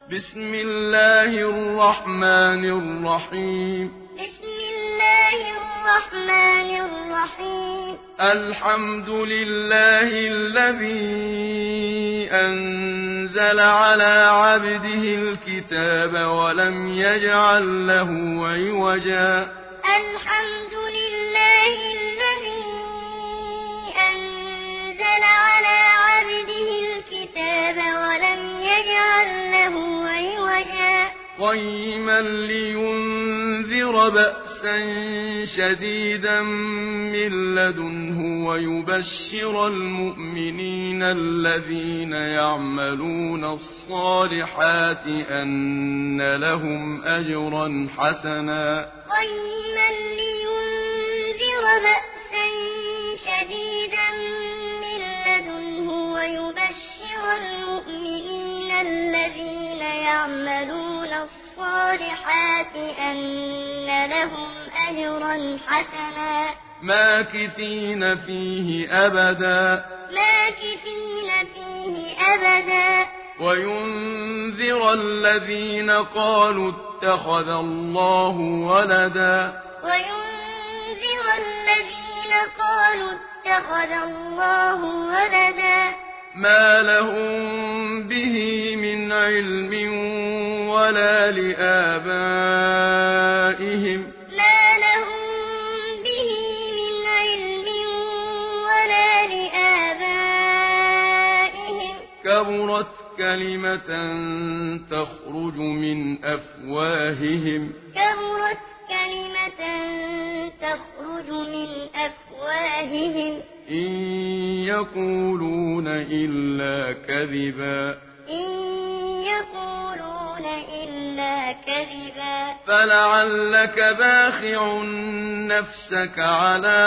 بسم الله الرحمن الرحيم. بسم الله الرحمن الرحيم. الحمد لله الذي أنزل على عبده الكتاب ولم يجعل له عوجا. الحمد لله الذي أنزل على عبده الكتاب ولم يجعل له عوجا. قيما لينذر بأسا شديدا من لدنه ويبشر المؤمنين الذين يعملون الصالحات أن لهم أجرا حسنا. قيما لينذر بأسا شديدا من لدنه ويبشر المؤمنين الذين يعملون الصالحات أن لهم أجرا حسنا. ماكثين فيه أبدا. ماكثين فيه أبدا. وينذر الذين قالوا اتخذ الله ولدا. وينذر الذين قالوا اتخذ الله ولدا. ما لهم به من علم ولا لآبائهم. ما لهم به من علم ولا لآبائهم. كبرت كلمة تخرج من أفواههم. كبرت كلمة تخرج من أفواههم. إن يقولون إلا كذبا. إن يقولون إلا كذبا. فلعلك باخع نفسك على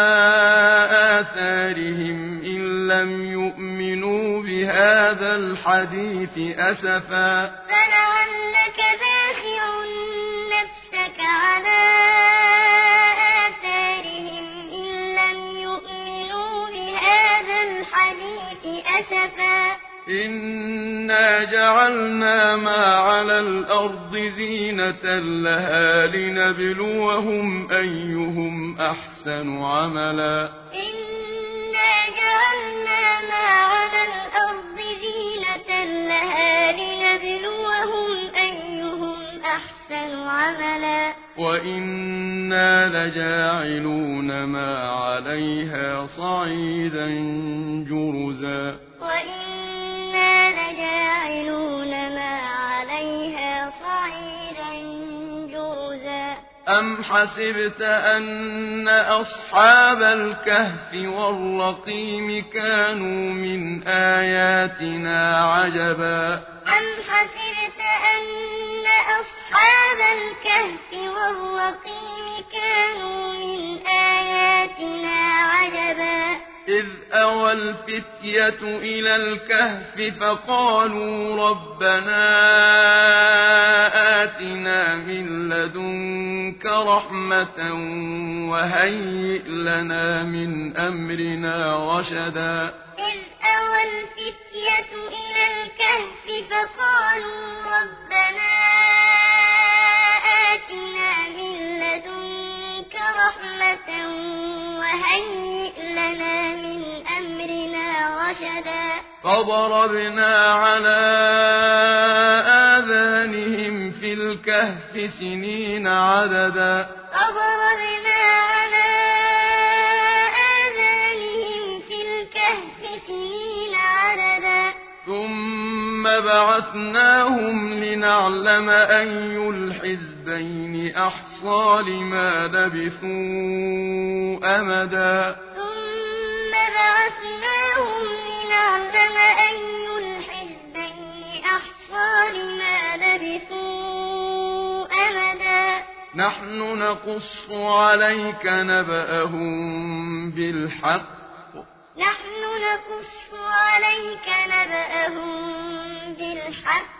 آثارهم إن لم يؤمنوا بهذا الحديث أسفا. فلعلك باخع نفسك على آثارهم إن لم يؤمنوا بهذا الحديث أسفا. إنا جعلنا ما على الأرض زينة لها لنبلوهم أيهم أحسن عملا. إنا جعلنا ما على الأرض زينة لها لنبلوهم أيهم أحسن عملا. وإنا لجاعلون ما عليها صعيدا جرزا. وإنا لجاعلون ما عليها صعيدا جرزا. أم حسبت أن أصحاب الكهف والرقيم كانوا من آياتنا عجبا. أم حسبت أن أصحاب الكهف والرقيم كانوا من آياتنا عجبا. إذ أوى الفتية إلى الكهف فقالوا ربنا آتنا من لدنك رحمة وهيئ لنا من أمرنا رشدا. إذ أوى الفتية إلى الكهف فقالوا ربنا آتنا من لدنك رحمة وهيئ لنا من أمرنا رشدا. فضربنا على آذانهم في الكهف سنين عددا. فضربنا على آذانهم في الكهف سنين عددا. ثم بعثناهم لنعلم أي الحزبين أحصى لما لبثوا أمدا. ثم بعثناهم لنعلم أي الحزبين أحصى لما لبثوا أمدا. نحن نقص عليك نبأهم بالحق. نحن نقص عليك نبأهم بالحق.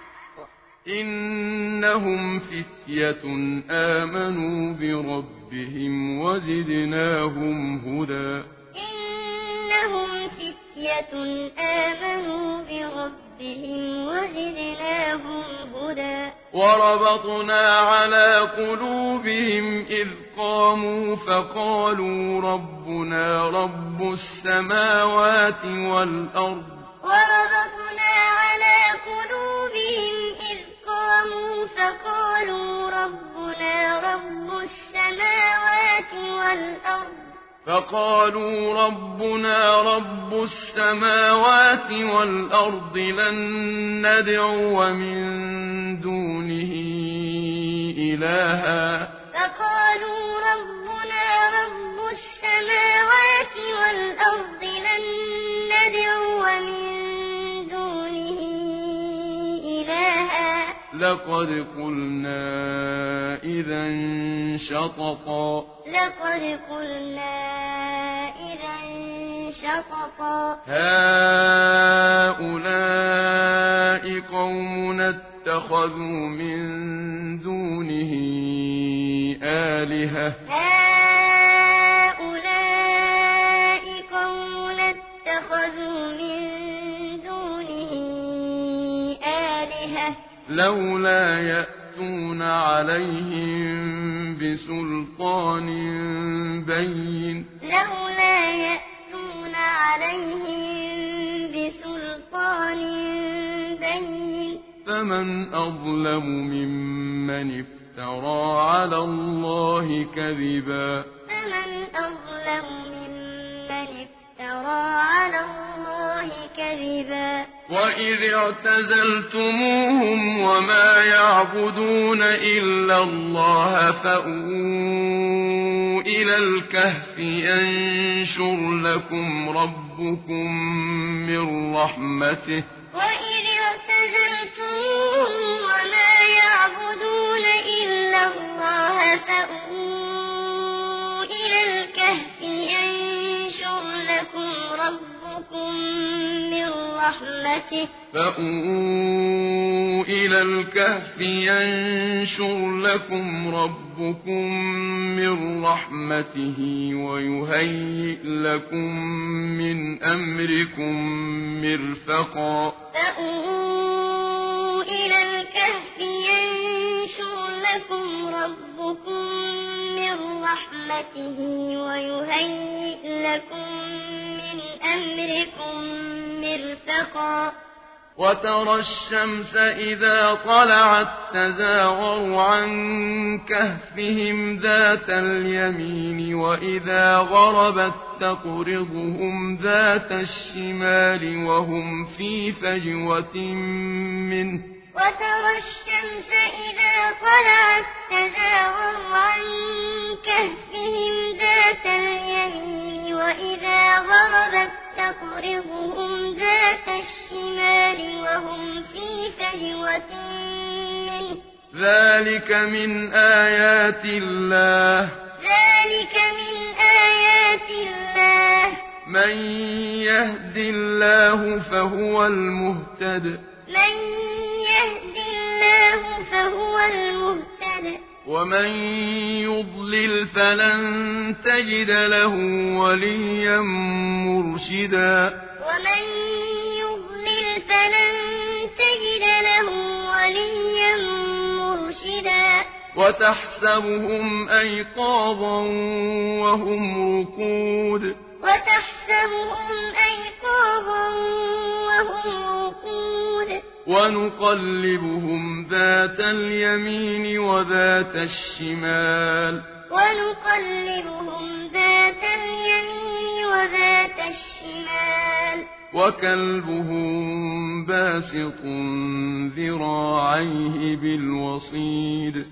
إنهم فتية آمنوا بربهم وزدناهم هدى. إنهم فتية فتية آمنوا بربهم وزدناهم هدى وربطنا على قلوبهم إذ قاموا فقالوا ربنا رب السماوات والأرض وربطنا على قلوبهم إذ قاموا فقالوا ربنا رب السماوات والأرض لن ندعو من دونه إلها فقالوا ربنا رب السماوات والأرض لن ندعو من دونه إلها لقد قلنا إذا شططا هؤلاء قومنا اتخذوا من دونه آلهة لولا يأتون عليهم بسلطان بين فمن أظلم ممن افترى على الله كذبا وإذ اعتزلتموهم وما يعبدون إلا الله فأووا إلى الكهف ينشر لكم ربكم من رحمته وإذ اعتزلتموهم وما يعبدون إلا الله فأووا إلى الكهف ينشر لكم ربكم من رحمته ويهيئ لكم من أمركم مرفقا فأووا إلى الكهف ينشر لكم ربكم من رحمته ويهيئ لكم من أمركم مرفقا وترى الشمس إذا طلعت تزاور عن كهفهم ذات اليمين وإذا غربت تقرضهم ذات الشمال وهم في فجوة منه وترى الشمس إذا طلعت تزاور عن كهفهم ذات اليمين وإذا غربت تقرضهم ذات الشمال وهم في فجوة منه ذلك من آيات الله من يهد الله فهو المهتد ومن يضلل فلن تجد له وليا مرشدا وتحسبهم أيقاظا وهم رقود ونقلبهم ذات اليمين وذات الشمال وكلبهم باسط ذراعيه بالوصيد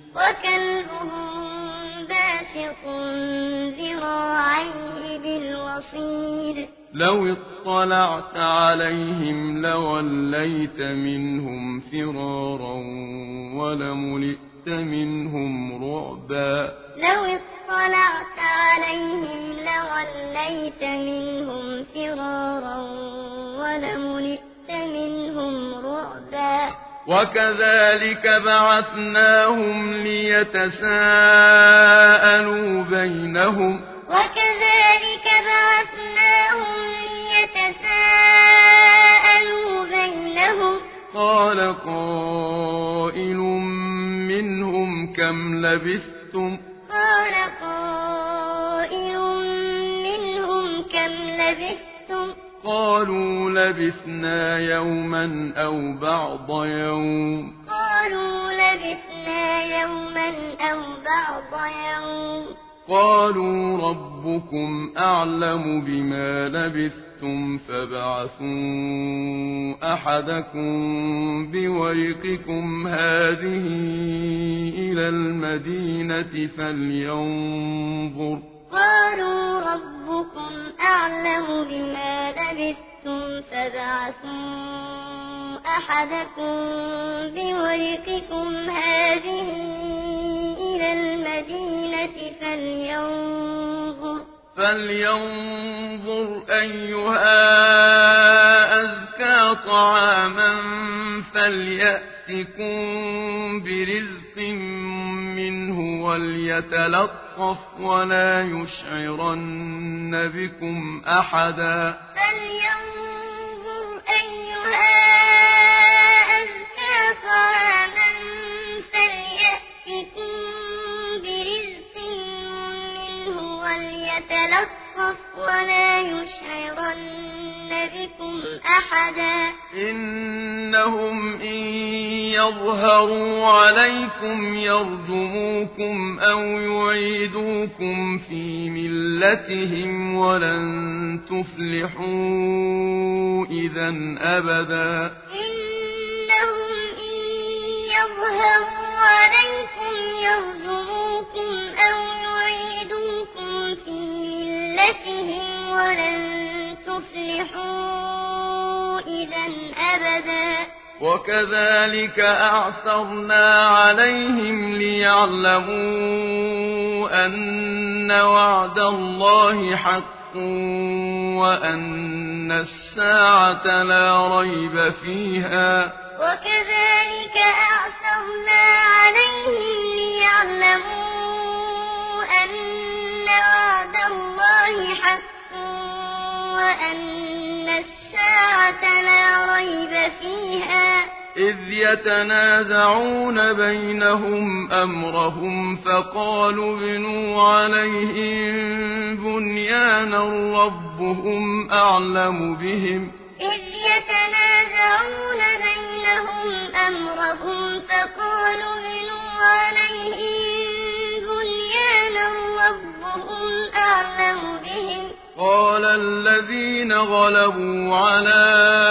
لو اطلعت عليهم لوليت منهم فرارا ولملئت منهم رعبا وكذلك بعثناهم ليتساءلوا بينهم قال قائل منهم كم لبثتم قال قائل منهم كم لبثتم قالوا لبثنا يوما أو بعض يوم قالوا لبثنا يوما أو بعض يوم قالوا ربكم أعلم بما لبثتم فابعثوا أحدكم بورقكم هذه إلى المدينة فلينظر قالوا ربكم أعلم بما لبثتم فابعثوا أحدكم بورقكم هذه إلى المدينة فلينظر أيها أزكى طعاما فليأتكم برزق منه وليتلطف ولا يشعرن بكم أحدا فلينظر أيها أزكى طعاما فليأتكم برزق منه وليتلطف ولا يشعرن بكم أحدا إنهم إن يظهروا عليكم يرجموكم أو يعيدوكم في ملتهم ولن تفلحوا إذا أبدا إنهم إن يظهروا عليكم يرجموكم أو يعيدوكم في ملتهم ولن تفلحوا إذا أبدا وكذلك أعثرنا عليهم ليعلموا أن وعد الله حق وأن الساعة لا ريب فيها وكذلك أعثرنا عليهم ليعلموا أن وعد الله حق وأن الساعة لا ريب فيها إذ يتنازعون بينهم أمرهم فقالوا ابنوا عليهم بنيانا ربهم أعلم بهم إذ يتنازعون بينهم أمرهم فقالوا ابنوا عليهم بنيانا ربهم أعلم بهم قال الذين غلبوا على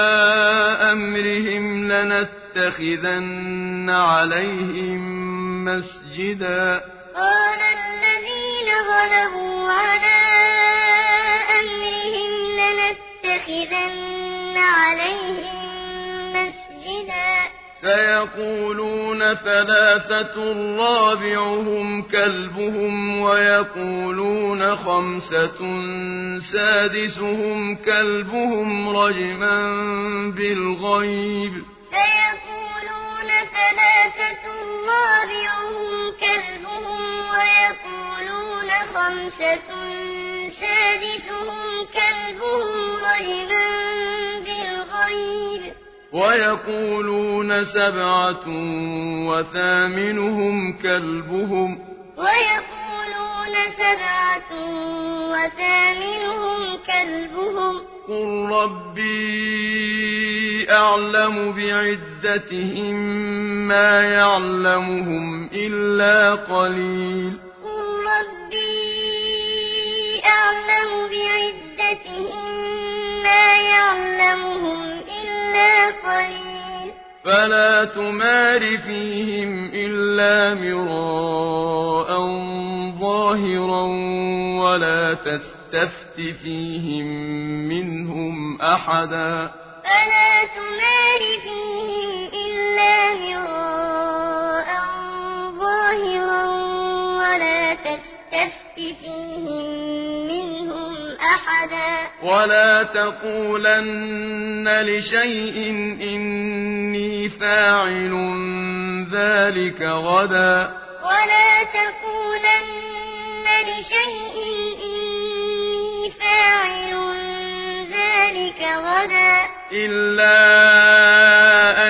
أمرهم لنتخذن عليهم مسجدا قال الذين غلبوا على أمرهم لنتخذن عليهم مسجدا سيقولون ثلاثة رابعهم كلبهم ويقولون خمسة سادسهم كلبهم رجما بالغيب سيقولون ثلاثة رابعهم كلبهم ويقولون خمسة سادسهم كلبهم رجما بالغيب ويقولون سبعة وثامنهم كلبهم ويقولون سبعة وثامنهم كلبهم قل ربي أعلم بعدتهم ما يعلمهم إلا قليل قل ربي أعلم بعدتهم ما يعلمهم إلا قليل فلا تمار فيهم إلا مراء ظاهرا ولا تستفت فيهم منهم أحدا فلا تمار فيهم إلا مراء ظاهرا ولا تستفت فيهم منهم أحدا ولا تقولن لشيء إني فاعل ذلك غدا ولا تقولن لشيء إني فاعل ذلك غدا إلا أن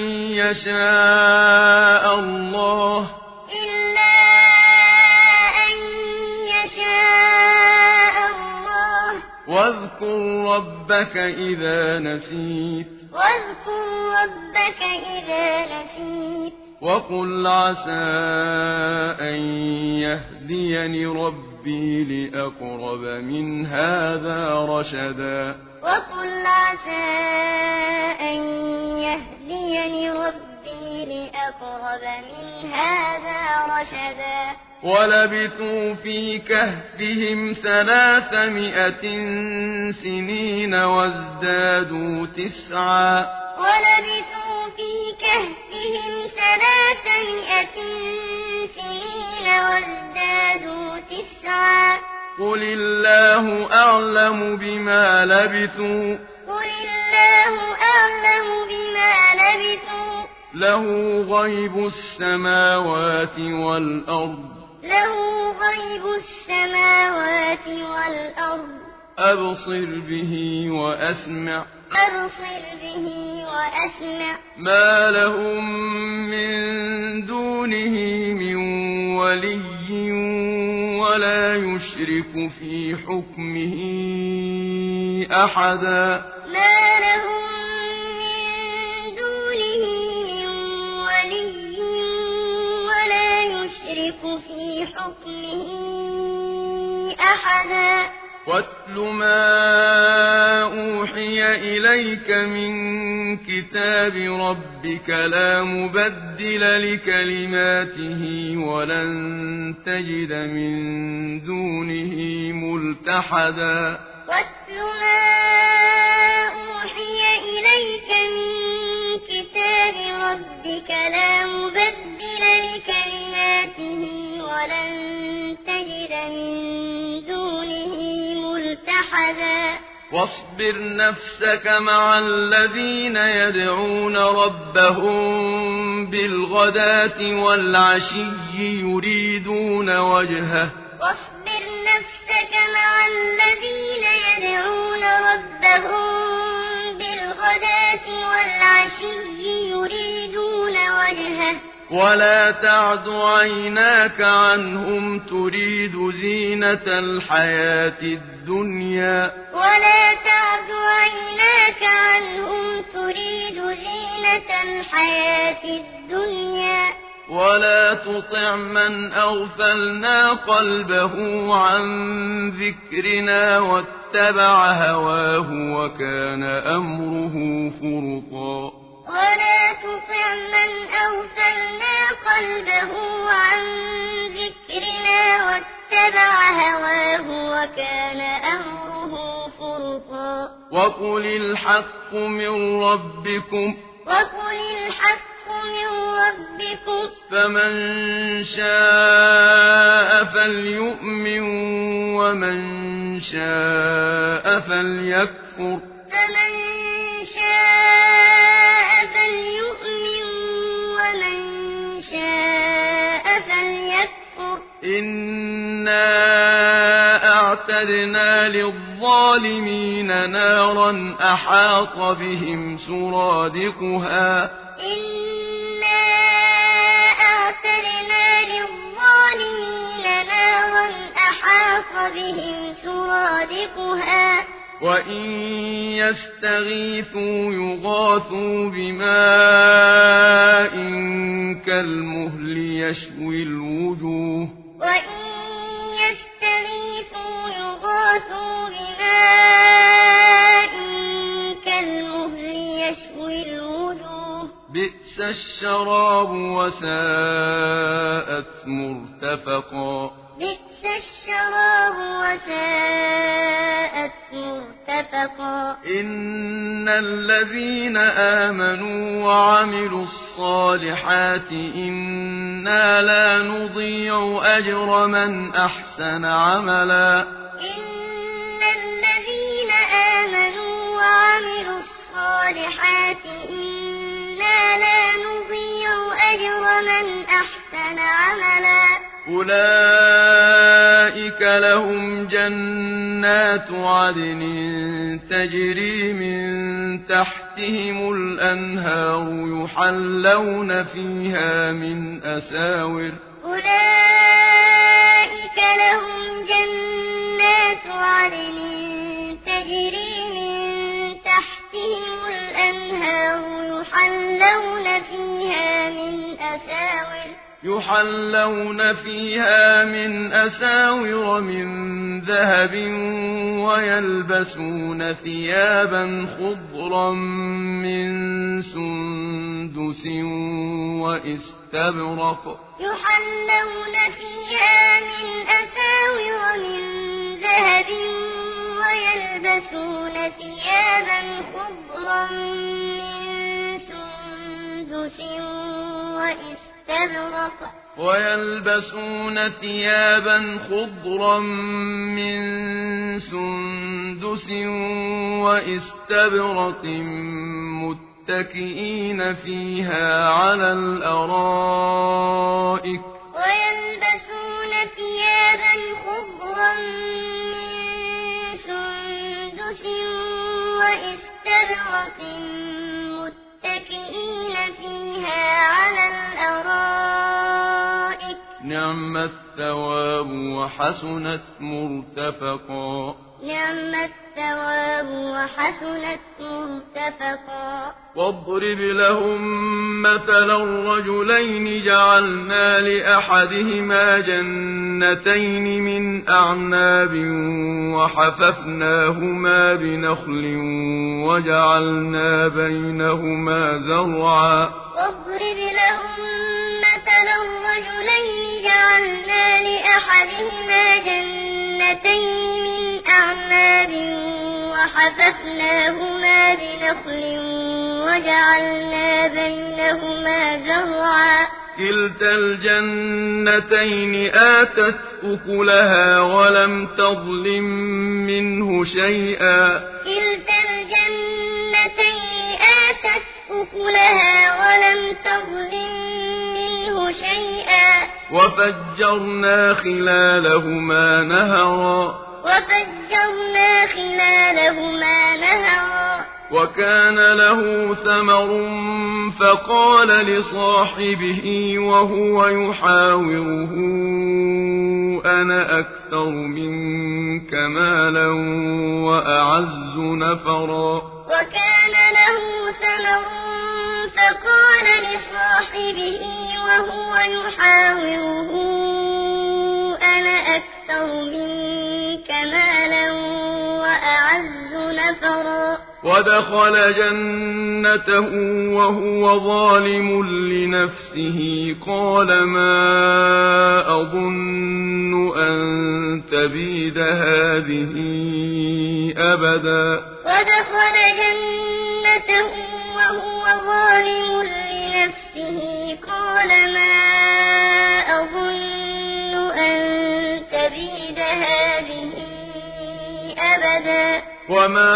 يشاء الله إلا أن يشاء الله واذكر ربك إذا نسيت واذكر ربك إذا نسيت وقل عسى أن يهديني ربي لأقرب من هذا رشدا وقل عسى أن يهديني ربي لأقرب من هذا رشدا ولبثوا في كهفهم 300 سنين وازدادوا 9 ولبثوا في كهفهم 300 سنين وازدادوا 9 قل الله أعلم بما لبثوا قل الله أعلم بما لبثوا له غيب السماوات والأرض له غيب السماوات والأرض أبصر به وأسمع أبصر به وأسمع ما لهم من دونه من ولي ولا يشرك في حكمه أحدا ما لهم من دونه من ولي ولا يشرك في حكمه أحدا واتل ما أوحي إليك من كتاب ربك لا مبدل لكلماته ولن تجد من دونه ملتحدا واتل ما أوحي إليك من كتاب ربك لا مبدل لكلماته ولن تجد من دونه ملتحدا واصبر نفسك مع الذين يدعون ربهم بالغداة والعشي يريدون وجهه واصبر نفسك مع الذين يدعون ربهم بالغداة والعشي يريدون وجهه ولا تعد عيناك عنهم تريد زينة الحياة الدنيا ولا تعد عيناك عنهم تريد زينة الحياة الدنيا ولا تطع من أغفلنا قلبه عن ذكرنا واتبع هواه وكان أمره فرطا ولا تطع من أغفلنا قلبه عن ذكرنا واتبع هواه وكان أمره فرطا وقل الحق من ربكم وقل الحق من ربكم فمن شاء فليؤمن ومن شاء فليكفر فمن شاء فليؤمن ومن شاء فليكفر إنا أعتدنا للظالمين نارا أحاط بهم سرادقها إنا أعتدنا للظالمين نارا أحاط بهم سرادقها وإن يستغيثوا يغاثوا بماء كالمهل يشوي الوجوه وإن يستغيثوا يغاثوا بماء كالمهل يشوي الوجوه بئس الشراب وساءت مرتفقا بئس الشراب وساءت مرتفقا إن الذين آمنوا وعملوا الصالحات إنا لا نضيع أجر من أحسن عملا إن الذين آمنوا وعملوا الصالحات إنا لا نضيع أجر من أحسن عملا أولئك لهم جنات عدن تجري من تحتهم الأنهار يحلون فيها من أساور أولئك لهم جنات عدن تجري من تحتهم الأنهار يحلون فيها من أساور من ذهب ويلبسون ثيابا خضرا من سندس واستبرق يحلون فيها من أساور من ذهب ويلبسون ثيابا خضرا من سندس واستبرق متكئين فيها على الأرائك نعم الثواب وحسنت مرتفقا واضرب لهم مثلا الرجلين جعلنا لأحدهما جنتين من أعناب وحففناهما بنخل وجعلنا بينهما زرعا واضرب لهم مثلا الرجلين جعلنا لأحدهما جنتين من أعناب وحففناهما بنخل وجعلنا بينهما زرعا كلتا الجنتين آتت أكلها ولم تظلم منه شيئا وفجرنا خلالهما نهرا وكان له ثمر فقال لصاحبه وهو يحاوره أنا أكثر منك مالا وأعز نفرا وكان له ثمر فقال لصاحبه وهو يحاوره أنا أكثر منك مالا وأعز نفرا ودخل جنته وهو ظالم لنفسه قال ما أظن أن تبيد هذه أبدا ودخل جنته وهو ظالم لنفسه قال ما أظن أن تبيد هذه أبدا وما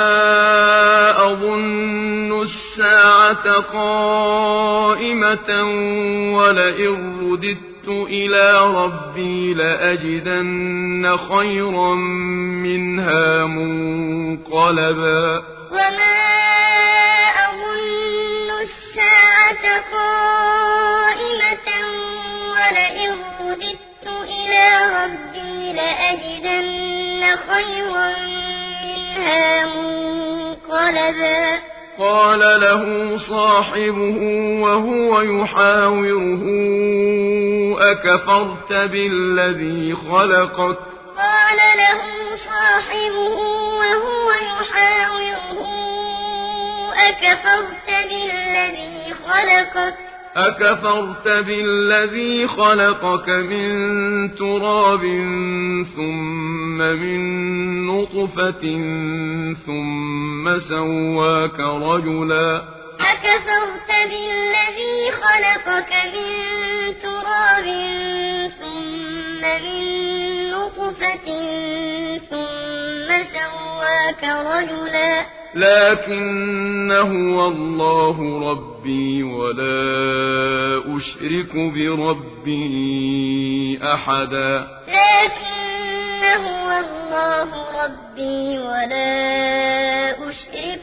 أظن الساعة قائمة ولئن رددت إلى ربي لأجدن خيرا منها منقلبا وما أظن الساعة قائمة ولئن رددت إلى ربي لأجدن خيرا منها منقلبا قال له صاحبه وهو يحاوره أكفرت بالذي خلقك أكفرت بالذي خلقك من تراب ثم من نطفة ثم سواك رجلا أكفرت بالذي خلقك من تراب ثم من نطفة ثم سواك رجلا لكن هو الله ربي ولا أشرك بربي أحدا لكن هو الله ربي ولا أشرك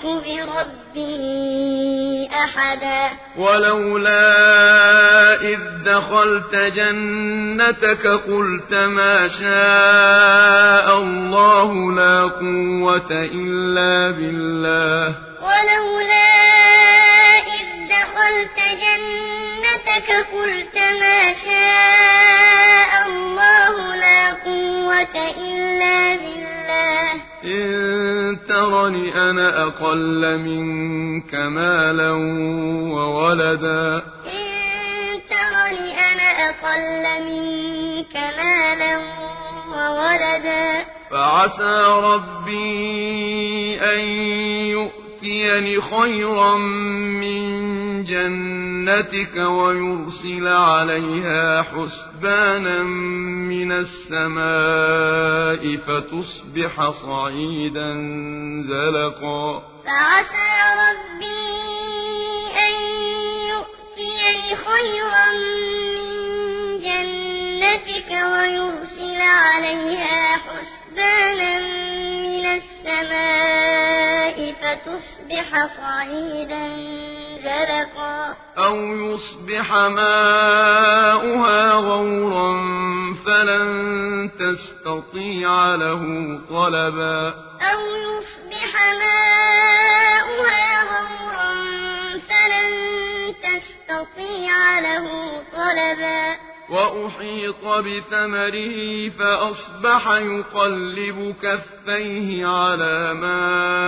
بربي أحدا ولولا إذ دخلت جنتك قلت ما شاء الله لا قوة إلا بالله ولولا إذ دخلت جنتك قلت ما شاء الله لا قوة إلا بالله إن ترني أنا أقل منك مالا وولدا إن ترني أنا أقل منك مالا وولدا فعسى ربي أن يؤتيني خيرا من جنتك ويرسل عليها حسبانا من السماء فتصبح صعيدا زلقا فعسى ربي أن يؤتيني خيرا من جنتك ويرسل عليها حسبانا من السماء فتصبح صعيدا زلقا أو يصبح ماؤها غورا فلن تستطيع له طلبا أو يصبح ماؤها غورا فلن تستطيع له طلبا وأحيط بثمره فأصبح يقلب كفيه على ما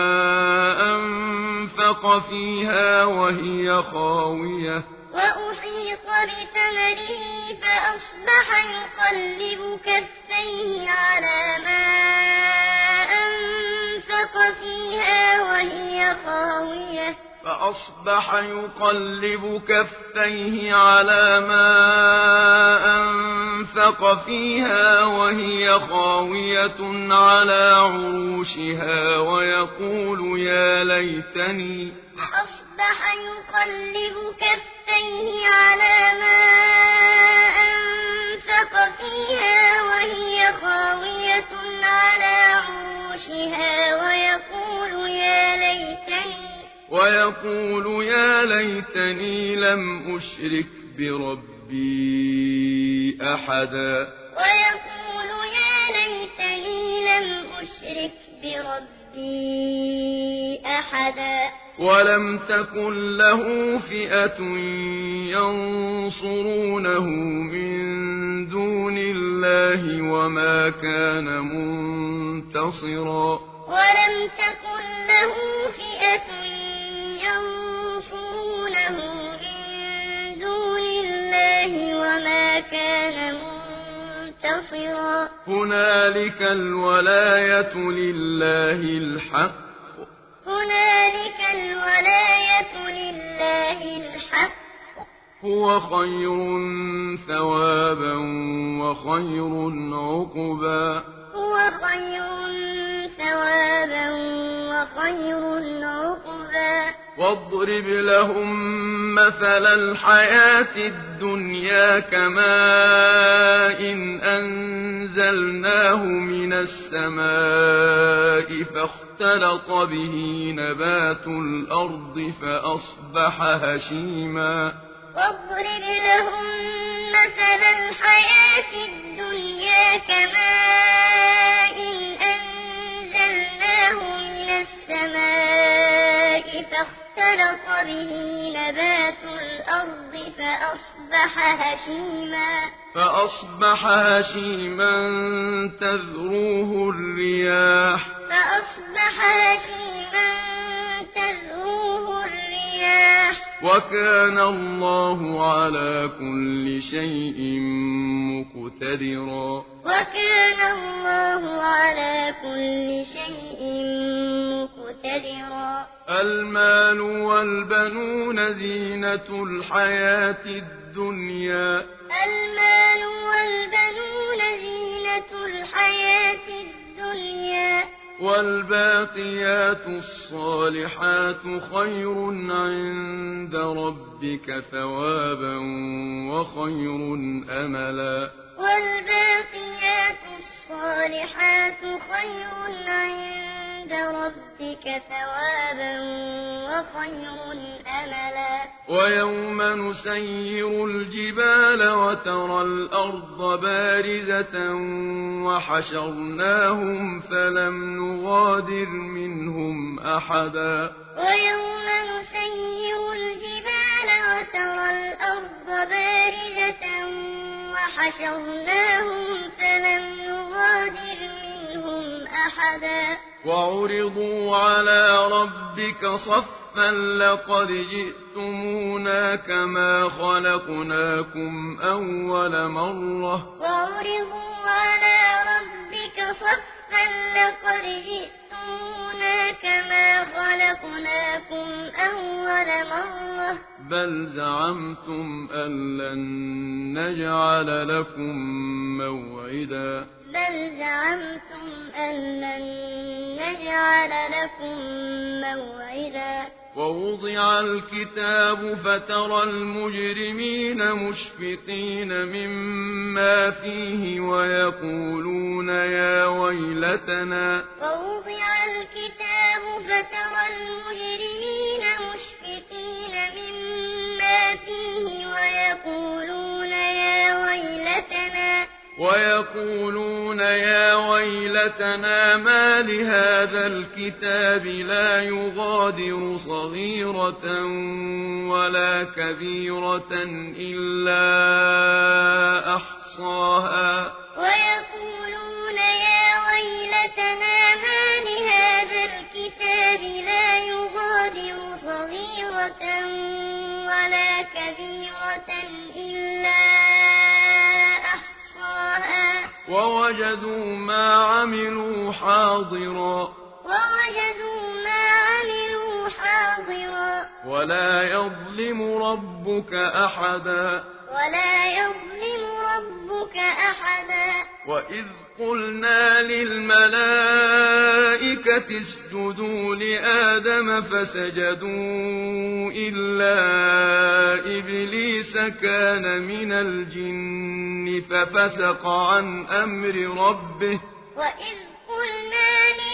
أنفق فيها وهي خاوية وأحيط بثمره فأصبح يقلب كفيه على ما أنفق فيها وهي خاوية فأصبح يقلب كفيه على ما أنفق فيها وهي خاوية على عروشها ويقول يا ليتني فأصبح يقلب كفيه على ما أنفق فيها وهي خاوية على عروشها ويقول يا ليتني لم أشرك بربي أحدا ويقول يا ليتني لم أشرك بربي أحدا ولم تكن له فئة ينصرونه من دون الله وما كان منتصرا ولم تكن له فئة ينصرونه من دون الله وما كان منتصرا هنالك الولاية لله الحق هنالك الولاية لله الحق هو خير ثوابا وخير عقبا هو خير ثوابا وخير عقبا واضرب لهم مثل الحياة الدنيا كماء أنزلناه من السماء فاختلط به نبات الأرض فأصبح هشيما واضرب لهم مثل الحياة الدنيا كماء أنزلناه من السماء فاختلط به نبات الأرض فأصبح هشيما تذروه الرياح وكان الله على كل شيء مقتدرا المال والبنون زينة الحياة الدنيا والباقيات الصالحات خير عند ربك ثوابا وخير أملا والباقيات الصالحات خير عند ربك ثوابا وخير أملا ويوم نسير الجبال وترى الأرض بارزة وحشرناهم فلم نغادر منهم أحدا ويوم نسير الجبال وترى الأرض بارزة وحشرناهم فلم نغادر منهم أحدا وعرضوا على ربك صفا لقد جئتمونا كما خلقناكم أول مرة وعرضوا على ربك صفا لقد جئتمونا كما خلقناكم أول مرة بل زعمتم أن لن نجعل لكم موعدا بل زعمتم أن لن نجعل لكم موعدا ووضع الكتاب فترى المجرمين مشفقين مما فيه ويقولون يا ويلتنا ووضع الكتاب فترى المجرمين مشفقين مما فيه ويقولون يا ويلتنا ما لهذا الكتاب لا يغادر صغيرة ولا كبيرة إلا أحصاها ويقولون يا ويلتنا ما لهذا الكتاب لا يغادر صغيرة ولا كبيرة إلا ووجدوا ما عملوا حاضرا ولا يظلم ربك أحدا وإذ قلنا للملائكة اسجدوا لآدم فسجدوا إلا إبليس كان من الجن ففسق عن أمر ربه وإذ قلنا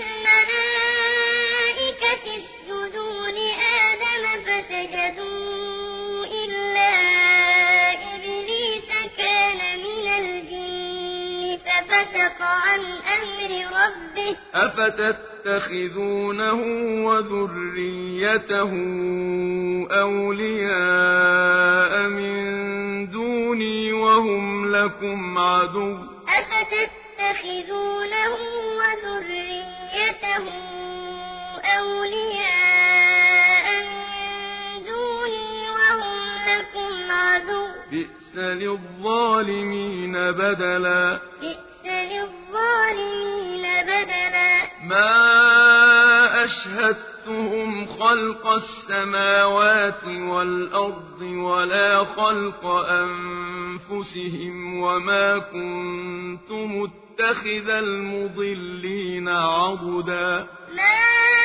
للملائكة اسجدوا لآدم فسجدوا إلا إبليس كان من الجن ففسق عن أمر ربه أفتتخذونه وذريته أولياء من دوني وهم لكم عدو أفتتخذونه وذريته أولياء من دوني وهم لكم عدو بئس للظالمين بدلا ما أشهدتهم خلق السماوات والأرض ولا خلق أنفسهم وما كنت متخذ المضلين عضدا ما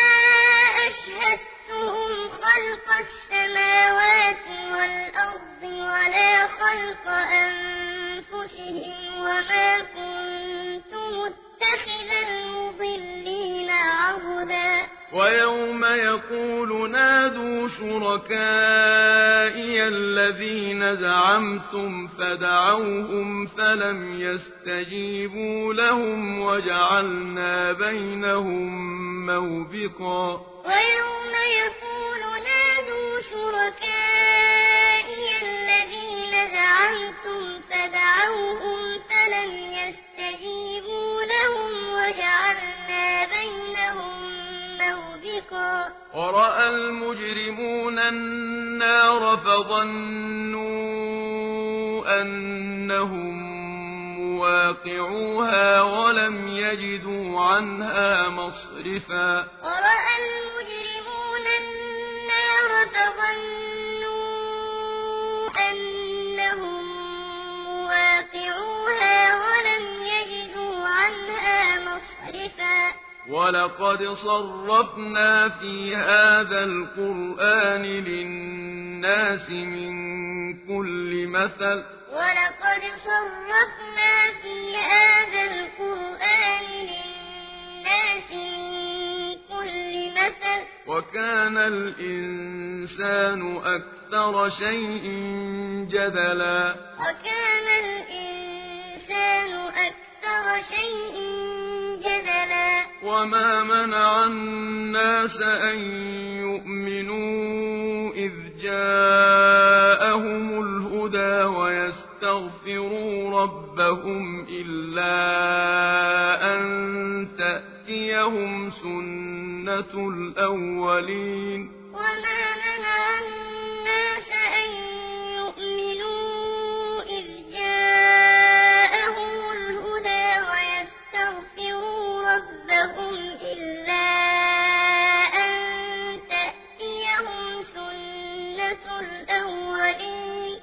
أشهدتهم خلق السماوات والأرض ولا خلق أنفسهم وما كنت متخذ المضلين عضدا ويوم يقول نادوا شركائي الذين زعمتم فدعوهم فلم يستجيبوا لهم وجعلنا بينهم موبقا ويوم يقول نادوا شركائي الذين زعمتم فدعوهم فلم يستجيبوا لهم وجعلنا بينهم موبقا ورأى المجرمون النار فظنوا أنهم مواقعوها ولم يجدوا عنها مصرفا ورأى المجرمون النار فظنوا أنهم مواقعوها ولم يجدوا عنها مصرفا ولقد صرفنا في هذا القرآن للناس من كل مثل ولقد صرفنا في هذا القرآن للناس من كل مثل وكان الإنسان أكثر شيء جدلا وكان الإنسان أكثر شيء جدلا وما منع الناس أن يؤمنوا إذ جاءهم الهدى ويستغفروا ربهم إلا أن تأتيهم سنة الأولين وما منع الناس أن يؤمنوا إذ جاءهم الهدى ويستغفروا ربهم إلا أن تأتيهم سنة الأولين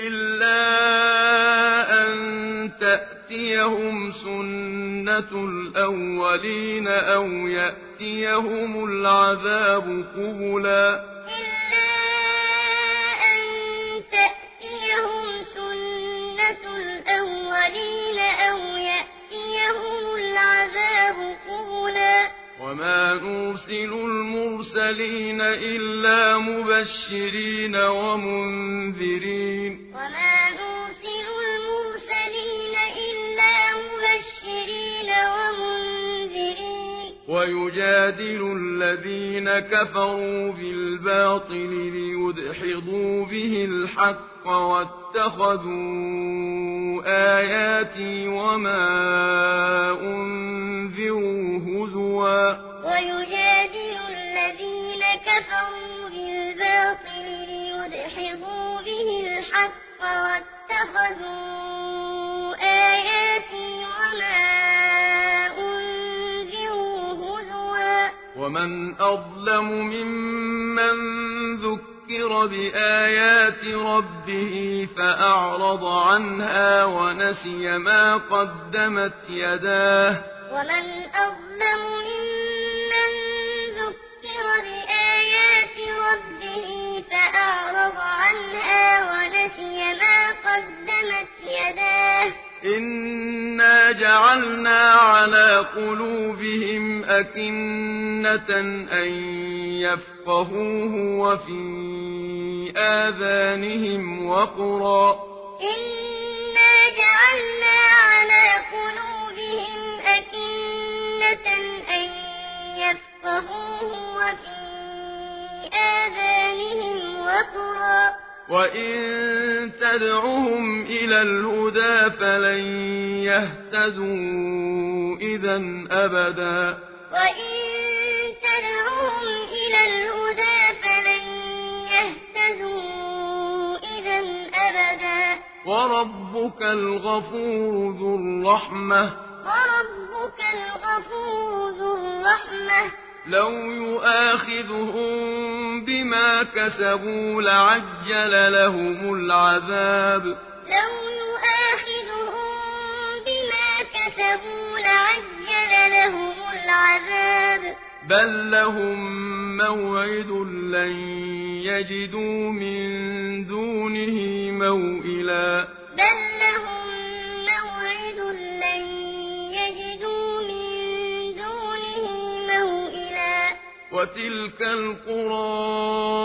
أو يأتيهم العذاب قبلا إلا أن تأتيهم سنة الأولين أو يأتيهم العذاب قبلا وما نرسل المرسلين إلا مبشرين ومنذرين وما نرسل المرسلين إلا مبشرين ومنذرين ويجادل الذين كفروا بالباطل ليدحضوا به الحق واتخذوا آياتي وما أنذروا هزوا ويجادل الذين كفروا بالباطل ليدحضوا به الحق واتخذوا آياتي وما أنذروا هزوا ومن أظلم ممن ذكر بآيات ربه فأعرض عنها ونسي ما قدمت يداه ومن أظلم ممن ذكر بآيات ربه فأعرض عنها ونسي ما قدمت يداه إنا جعلنا على قلوبهم أكنة أن يفقهوه وفي آذانهم وقرا إنا جعلنا على قلوبهم أكنة أن يفقهوه وفي آذانهم وقرا وإن تدعهم إلى الهدى فلن يهتدوا إذا أبدا وإن تدعهم إلى الهدى فلن يهتدوا إذا أبدا وربك الغفور ذو الرحمة وربك الغفور ذو الرحمة لو يؤاخذهم بما كسبوا لعجل لهم العذاب لو يؤاخذهم بما كسبوا لعجل لهم العذاب بل لهم موعد لن يجدوا من دونه موئلا بل لهم موعد لن يجدوا من دونه موئلا وتلك القرى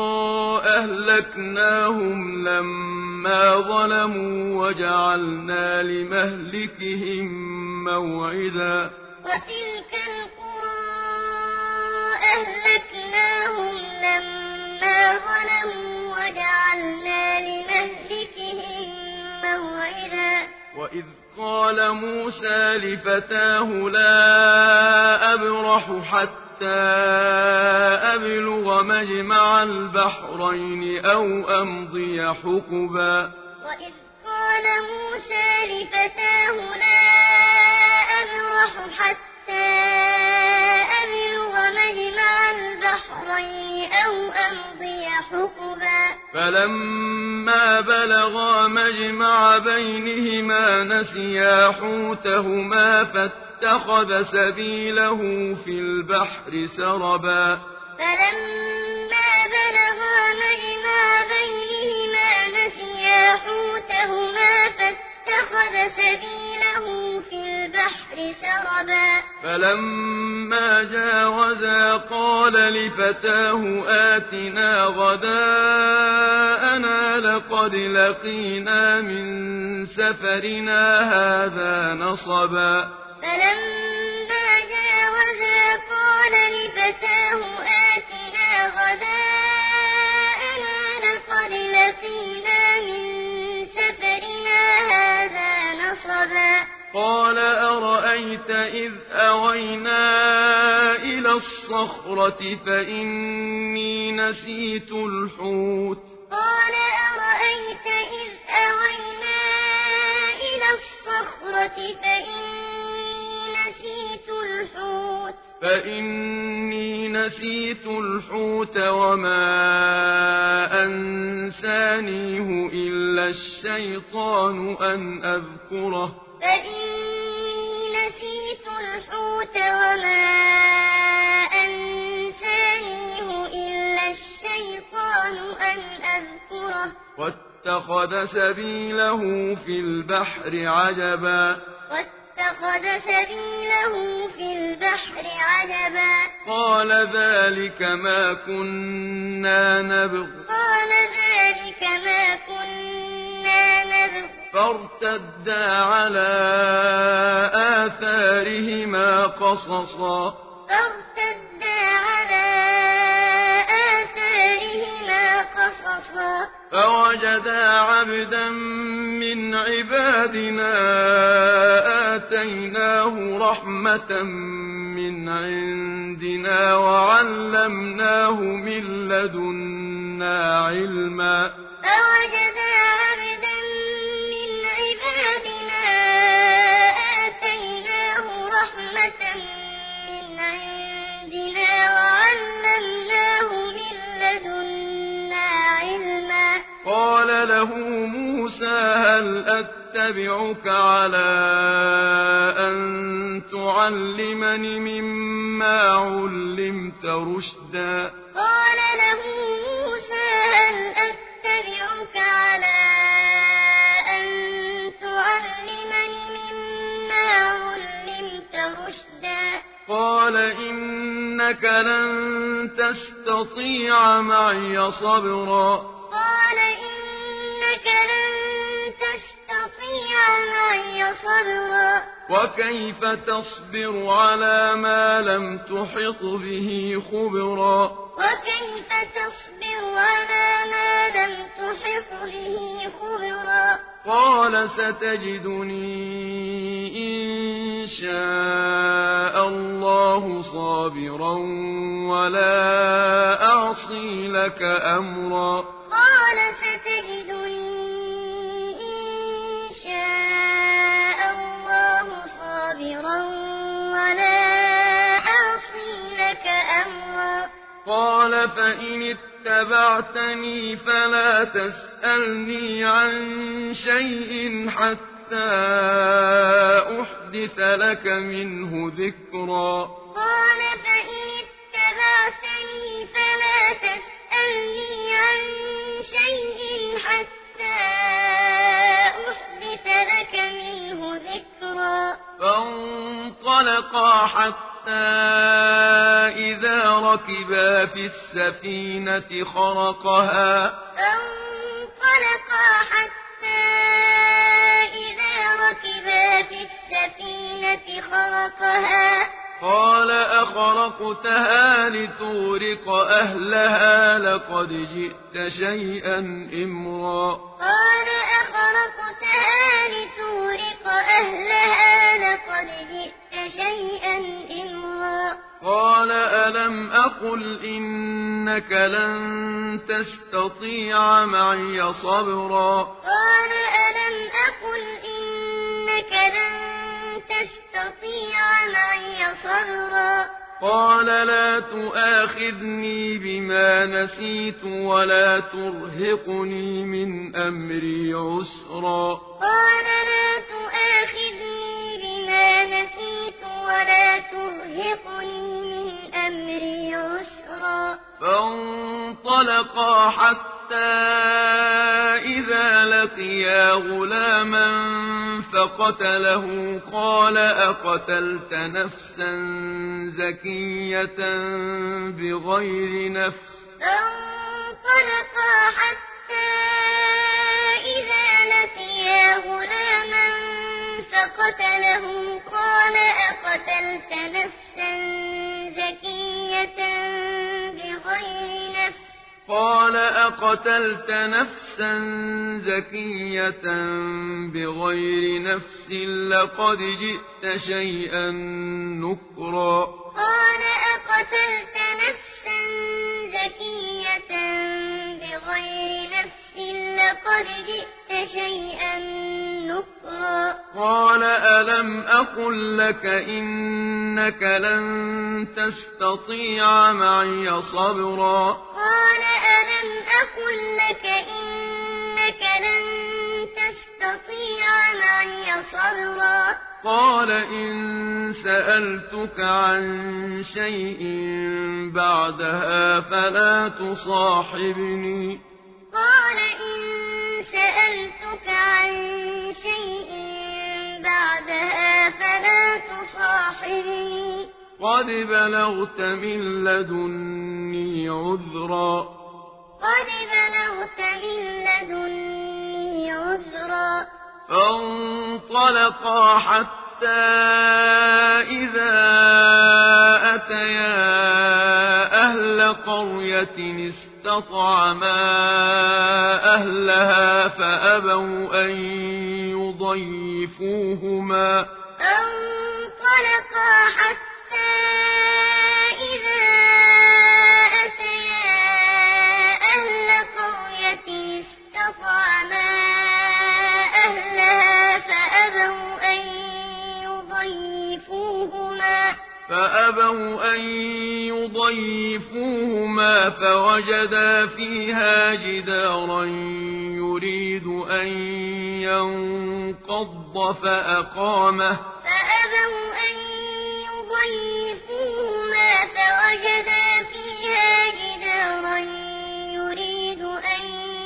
أهلكناهم لما ظلموا وجعلنا لمهلكهم موعدا وتلك القرى أهلكناهم لما ظلموا وجعلنا لمهلكهم موعدا وإذ قال موسى لفتاه لا أبرح حتى أبلغ مجمع البحرين أو أمضي حقبا وإذ قال موسى لفتاه لا أبرح حتى أبلغ مجمع البحرين أو أمضي حقبا فلما بلغا مجمع بينهما نسيا حوتهما فاتخذ سبيله في البحر سربا فلما بلغا مجمع بينهما نسيا حوتهما فاتخذ سبيله في البحر سربا فلما جاوزا قال لفتاه آتنا غداءنا لقد لقينا من سفرنا هذا نصبا فلما جاوزا قال لفتاه آتنا غداءنا لقد لقينا من سفرنا هذا نصبا قال أرأيت إذ أوينا إلى الصخرة فإني نسيت الحوت قال أرأيت إذ أوينا إلى الصخرة فإني نسيت الحوت وما أنسانيه إلا الشيطان أن أذكره فإني نسيت الحوت وما أنسانيه إلا الشيطان أن أذكره واتخذ سبيله في البحر عجبا واتخذ سبيله في البحر عجبا قال ذلك ما كنا نبغ قال ذلك ما كنا نبغ فارتدا على آثارهما قصصا فارتدا على آثارهما قصصا فوجدا عبدا من عبادنا آتيناه رحمة من عندنا وعلمناه من لدنا علما فوجدا عبدا من عبادنا آتيناه رحمة من عندنا وعلمناه من لدنا علما قال له موسى هل أتبعك على أن تعلمني مما علمت رشدا قال له موسى هل أتبعك على أن تعلمني مما علمت رشدا قال إنك لن تستطيع معي صبرا قال إنك لن تستطيع معي صبرا وكيف تصبر على ما لم تحط به خبرا وكيف تصبر على ما لم تحط به خبرا قال ستجدني إن شاء الله صابرا ولا أعصي لك أمرا قال ستجدني إن شاء الله صابرا ولا أعصي لك أمرا قال فإن اتبعتني فلا تسألني عن شيء حتى أحدث لك منه ذكرا قال فإن اتبعتني فلا تسألني عن شيء حتى أحدث لك منه ذكرا فانطلقا حتى إذا ركبا في السفينة خرقها فانطلقا حتى إذا ركبا في السفينة خرقها قال أخرقتها لتغرق أهلها لقد جئت شيئا إمرا قال أخرقتها لتغرق أهلها لقد جئت شيئا إمرا قال ألم أقل إنك لن تستطيع معي صبرا قال ألم أقل إنك لن تستطيع معي صبرا قال لا تؤاخذني بما نسيت ولا ترهقني من أمري عسرا قال لا تؤاخذني بما نسيت فانطلقا حتى إذا لقيا غلاما فقتله قال أقتلت نفسا زكية بغير نفس فانطلقا حتى إذا لقيا غلاما فقتله قال أقتلت نفسا زكية بغير نفس قال أقتلت نفسا زكية بغير نفس لقد جئت شيئا نكرا قال أقتلت نفسا زكية بغير نفس لقد جئت شيئا نكرا قال ألم أقل لك إنك لن تستطيع معي صبرا قال ألم أقل لك إنك لن تستطيع معي صبرا قال إن سألتك عن شيء بعدها فلا تصاحبني قال إن سألتك عن شيء بعدها فلا تصاحبني قد بلغت من لدني عذرا قد بلغت من لدني عذرا فانطلقا حتى إذا أتيا أهل قرية استطعما أهلها فأبوا أن يضيفوهما فانطلقا حتى إذا أتيا أهل قرية استطعما أهلها فأبوا أن يضيفوهما فوجدا فيها جدارا يريد أن ينقض فأقامه فأبوا أن يضيفوهما فوجدا فيها جدارا يريد أن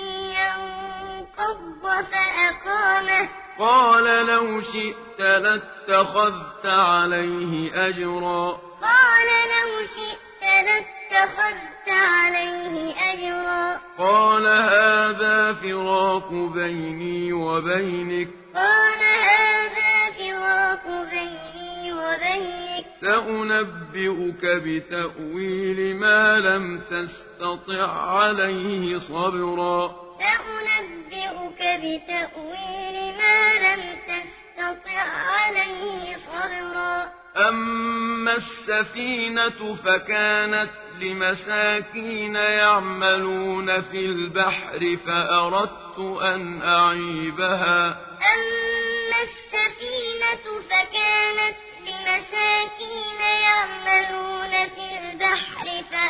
ينقض فأقامه قال لو شئت لاتخذت عليه أجرا قال لو شئت لاتخذت عليه أجرا قال هذا فراق بيني وبينك قال هذا فراق بيني وبينك سأنبئك بتأويل ما لم تستطع عليه صبرا سأنبئك بتأويل ما لم تستطع عليه صبرا أما السفينة فكانت لمساكين يعملون في البحر فأردت أن أعيبها أما السفينة فكانت لمساكين يعملون في البحر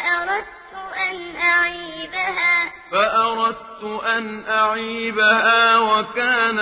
فأردت أن أعيبها وكان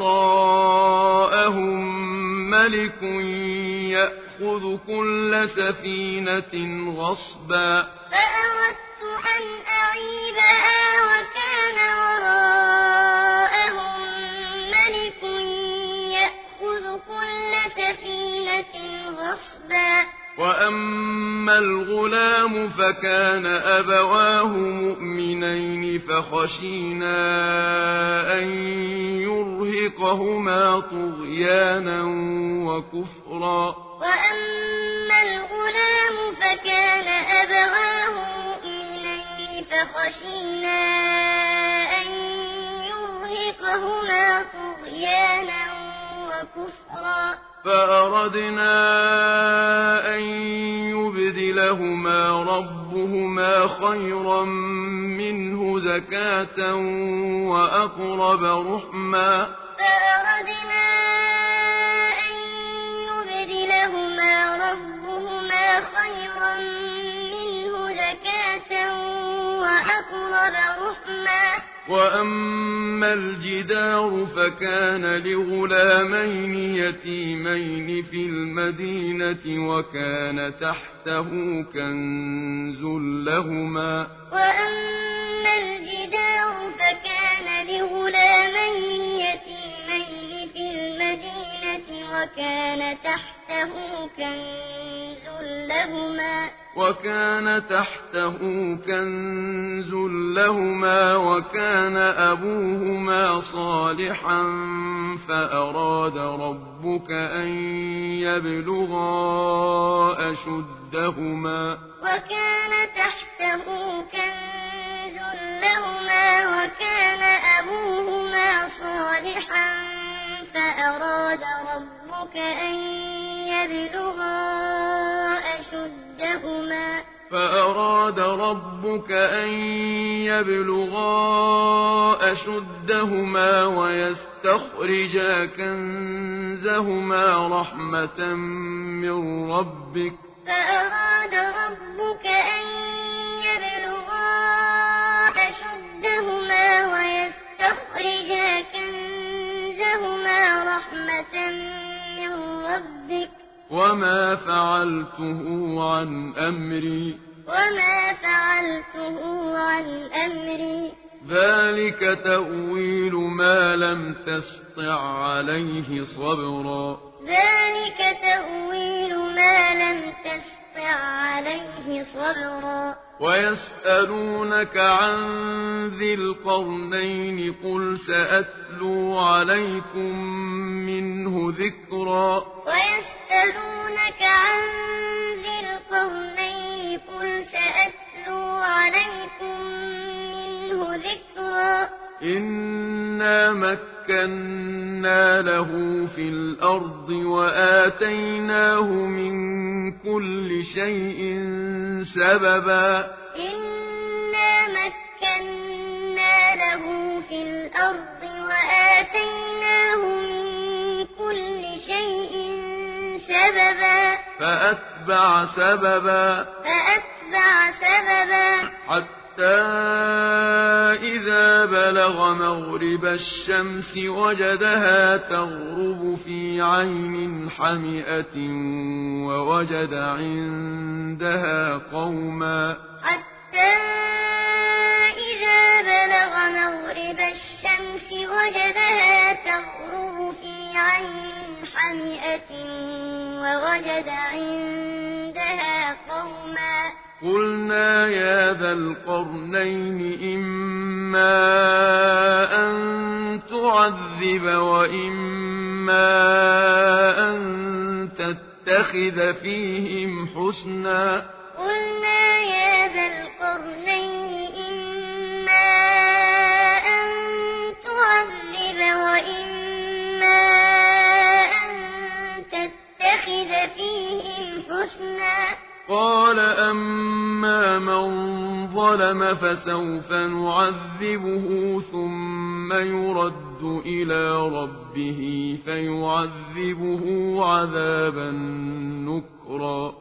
وراءهم ملك يأخذ كل سفينة غصبا فأردت أن أعيبها وكان وراءهم ملك يأخذ كل سفينة غصبا وأما الغلام فكان أبواه مؤمنين فخشينا أن يرهقهما طغيانا وكفرا وأما الغلام فكان أبواه مؤمنين فخشينا أن يرهقهما طغيانا وكفرا فأردنا أن يبدلهما ربهما خيرا منه زكاة وأقرب رحما فأردنا أن يبدلهما ربهما خيرا منه زكاة وأقرب رحما وأما الجدار فكان لغلامين يتيمين في المدينة وكان تحته كنز لهما وأما الجدار فكان لغلامين يتيمين في المدينة وكان تحته كنز لهما وكان أبوهما صالحا فأراد ربك أن يبلغا أشدهما ويستخرجا كنزهما رحمة من ربك وما فعلته عن أمري ذلك تأويل ما لم تسطع عليه صبرا ويسألونك عن ذي القرنين قل سأتلو عليكم منه ذكرا إنا مكنا له في الأرض وآتيناه من كل شيء سببا فأتبع سببا حتى إذا بلغ مغرب الشمس وجدها تغرب في عين حمئة ووجد عندها قوما قلنا يا ذا القرنين إما أن تعذب وإما أن تتخذ فيهم حسنا قال أما من ظلم فسوف نعذبه ثم يرد إلى ربه فيعذبه عذابا نكرا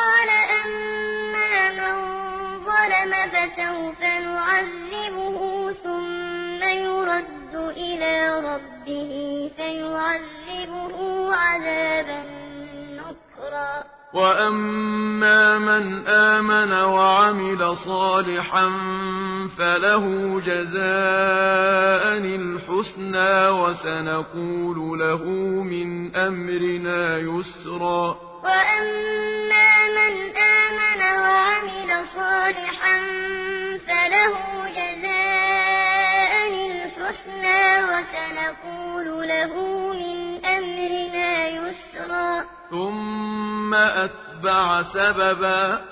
وأما من آمن وعمل صالحا فله جزاء الحسنى وسنقول له من أمرنا يسرا ثم أتبع سببا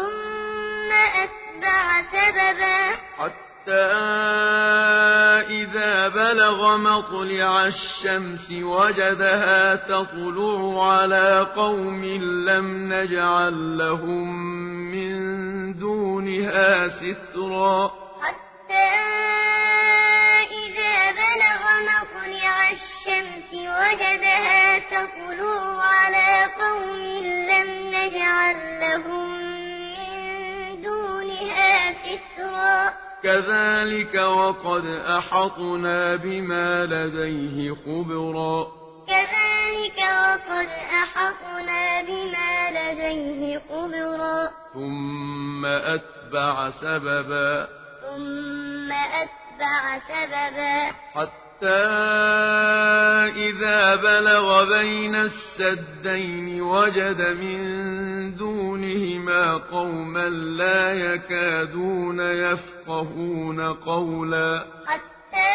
حتى إذا بلغ مطلع الشمس وجدها تطلع على قوم لم نجعل لهم من دونها سترا كذلك وقد أحطنا بما لديه خبرا كذلك وقد أحطنا بما لديه خبرا ثم أتبع سببا حتى إذا بلغ بين السدين وجد من دونهما قوما لا يكادون يفقهون قولا حتى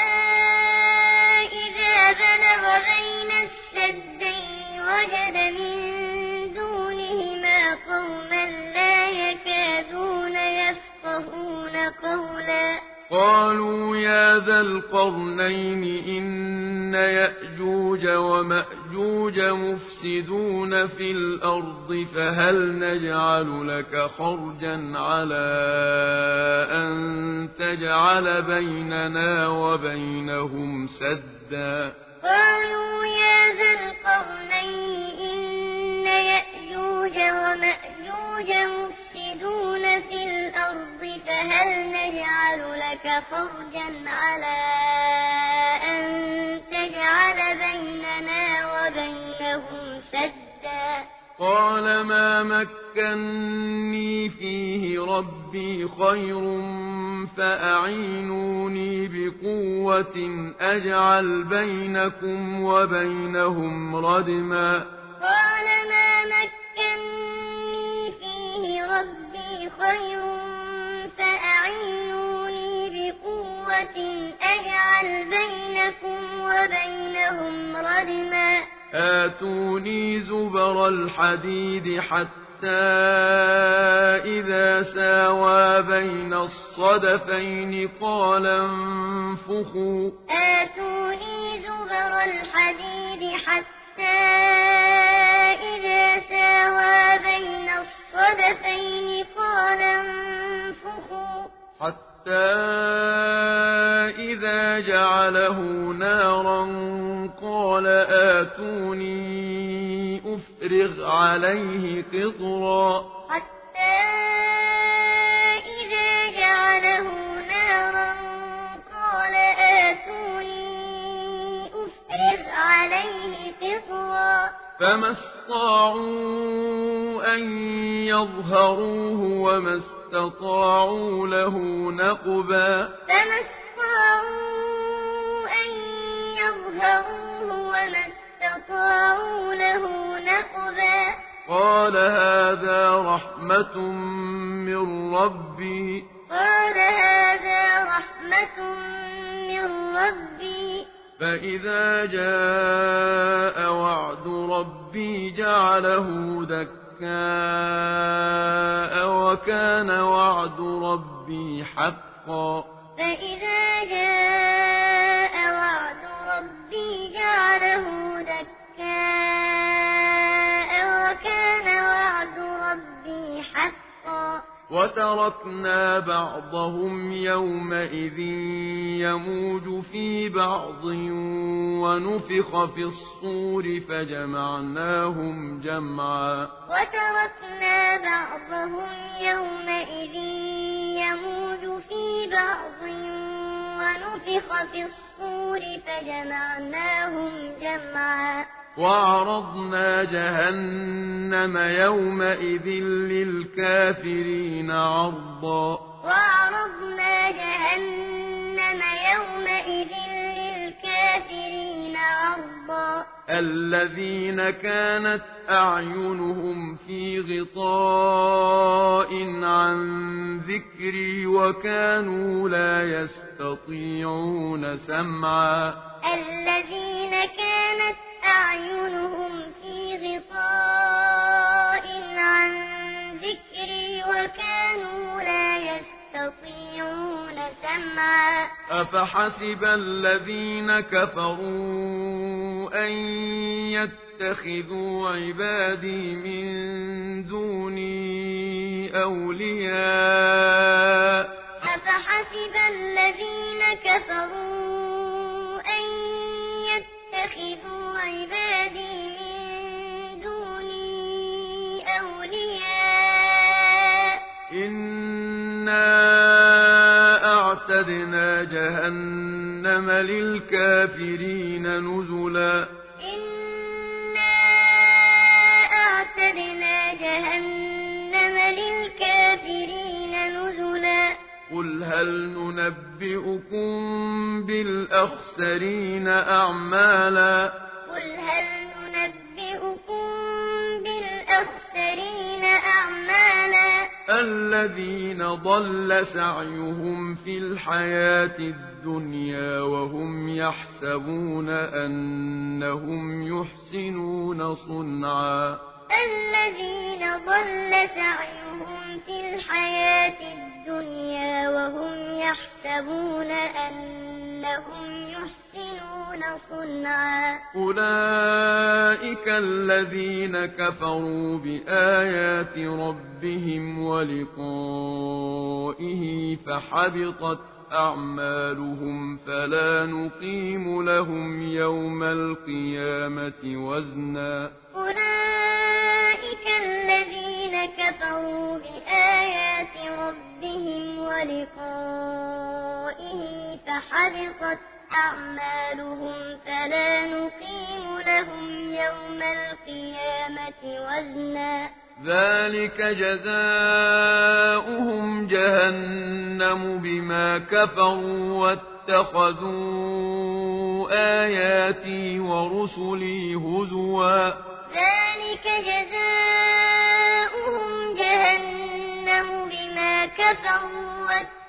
إذا بلغ بين السدين وجد من دونهما قوما لا يكادون يفقهون قولا قالوا يا ذا القرنين إن يأجوج ومأجوج مفسدون في الأرض فهل نجعل لك خرجا على أن تجعل بيننا وبينهم سدا قالوا يا ذا القرنين إن يأجوج ومأجوج مفسدون في الأرض فهل نجعل لك خرجا على أن تجعل بيننا وبينهم سدا قال ما مكني فيه ربي خير فأعينوني بقوة أجعل بينكم وبينهم ردما قال ما مكني فيه ربي خير فأعينوني بقوة أجعل بينكم وبينهم ردما آتوني زبر الحديد حتى إذا ساوى بين الصدفين قال انفخوا آتوني زبر الحديد حتى إذا ساوى بين الصدفين قال انفخوا حتى إذا جعله نارا قال آتوني أفرغ عليه قطرا حتى إذا جعله نارا قال آتوني أفرغ عليه قطرا فما استطاعوا أن يظهروه وما استطاعوا له نقبا فما استطاعوا أن يظهروه وما استطاعوا له نقبا قال هذا رحمة من ربي فإذا جاء وعد ربي جعله دكاء وكان وعد ربي حقا فإذا جاء وعد ربي جعله دكاء وكان وعد ربي حقا وتركنا بعضهم يومئذ يموج في بعض ونفخ في الصور فجمعناهم جمعا وتركنا بعضهم يومئذ يموج في بعض ونفخ في الصور فجمعناهم جمعا وعرضنا جهنم يومئذ للكافرين عرضا وعرضنا جهنم يومئذ للكافرين عرضا الذين كانت أعينهم في غطاء عن ذكري وكانوا لا يستطيعون سمعا الذين كانت أعينهم في غطاء عن ذكري وكانوا لا يستطيعون سمعا أفحسب الذين كفروا أن يتخذوا عبادي من دوني أولياء أفحسب الذين كفروا أن يتخذوا عبادي من دوني أولياء إنا جهنم للكافرين نزلا إنا أعتدنا جهنم للكافرين نزلا قل هل ننبئكم بالأخسرين أعمالا قل هل ننبئكم بالأخسرين أعمالا الذين ضل سعيهم في الحياة الدنيا وهم يحسبون أنهم يحسنون صنعا الذين ضل سعيهم في الحياة الدنيا وهم يحسبون أنهم يحسنون صنعا أولئك الذين كفروا بآيات ربهم ولقائه فحبطت أعمالهم فلا نقيم لهم يوم القيامة وزنا أولئك الذين كفروا بآيات ربهم ولقائه فحبطت أعمالهم فلا نقيم لهم يوم القيامة وزنا ذلك جزاؤهم جهنم بما كفروا واتخذوا آياتي ورسلي هزوا ذلك جزاؤهم جهنم بما كفروا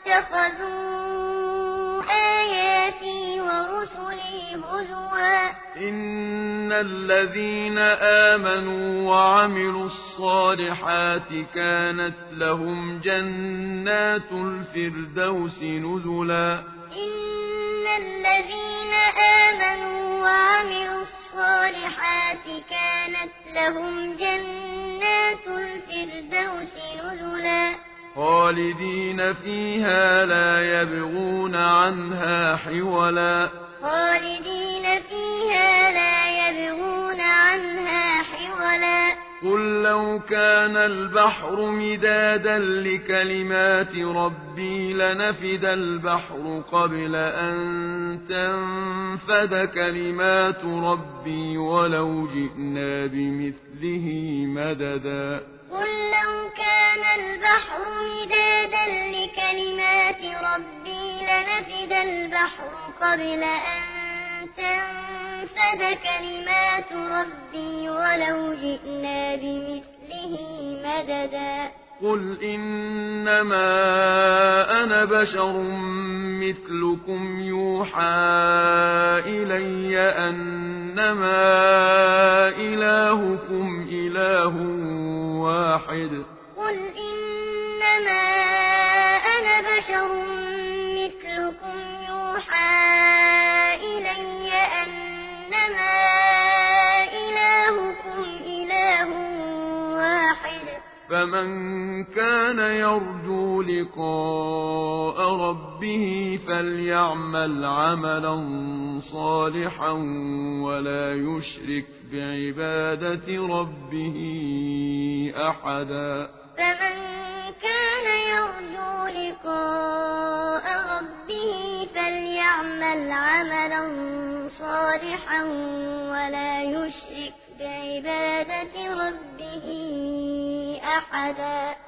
واتخذوا آياتي ورسلي هزوا إن الذين آمنوا وعملوا الصالحات كانت لهم جنات الفردوس نزلا إن الذين آمنوا وعملوا الصالحات كانت لهم جنات الفردوس نزلا خالدين فيها لا يبغون عنها حولا خالدين فيها لا يبغون عنها حولا قل لو كان البحر مدادا لكلمات ربي لنفد البحر قبل أن تنفد كلمات ربي ولو جئنا بمثله مددا قل لو كان البحر مدادا لكلمات ربي لنفد البحر قبل أن تنفد كلمات ربي ولو جئنا بمثله مددا قل إنما أنا بشر مثلكم يوحى إلي أنما إلهكم إله واحد قل إنما أنا بشر مثلكم يوحى إلي أنما إلهكم إله واحد فمن كان يرجو لقاء ربه فليعمل عملا صالحا ولا يشرك بعبادة ربه أحدا فمن كان يرجو لقاء ربه فليعمل عملا صالحا ولا يشرك بعبادة ربه أحدا